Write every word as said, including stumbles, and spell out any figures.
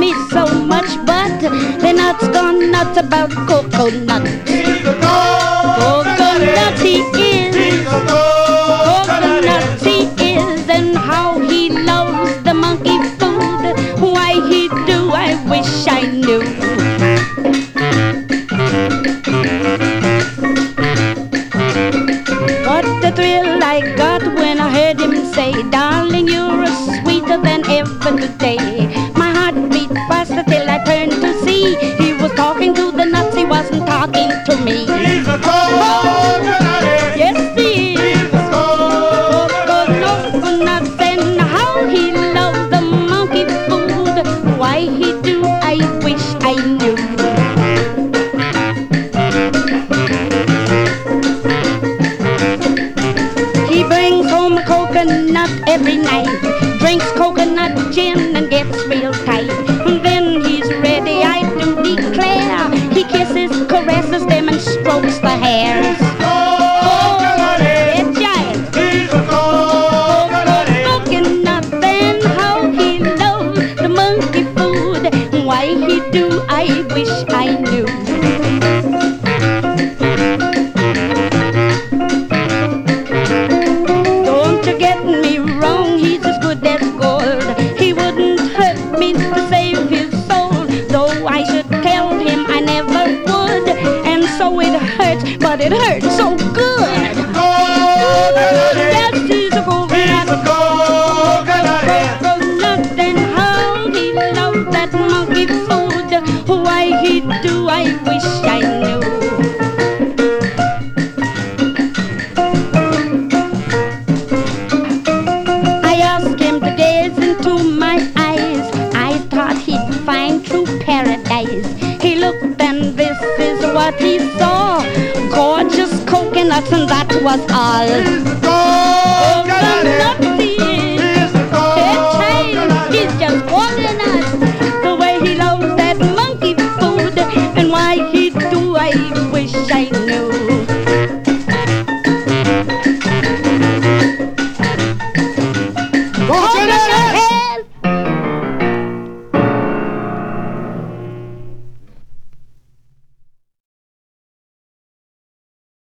me so much, but the nuts gone nuts about coconut. He's a coconut. Coconut he is. He's a coconut. Coconut he is, and how he loves the monkey food. Why he do, I wish I knew. What the thrill I got when I heard him say, darling, you're sweeter than ever today. My heart beat faster till I turned to see he was talking to the nuts, he wasn't talking to me. He's a coconut. Yes, he is. He's a coconut. Coconuts, and how he loves the monkey food. Why he do, I wish I knew. He brings home a coconut every night, drinks coconut gin and gets real tight. And then he's ready, I do declare. He kisses, caresses them and strokes the hairs. Coconut. Yeah, giant. He's a coconut. Coconut, and how he loves the monkey food. Why he do, I wish I knew. Don't you get me wrong, he's as good as gold. He wouldn't hurt me to save his soul, though I should tell him I never would. And so it hurts, but it hurts so good. Coconut. Yes, he's a He's a coconut. coconut. Coconut, and how he loves that monkey food. Why he do, I wish I knew. I asked him to gaze into my eyes. I thought he'd find true paradise. He looked and this is what he saw. Gorgeous coconuts, and that was all. He's a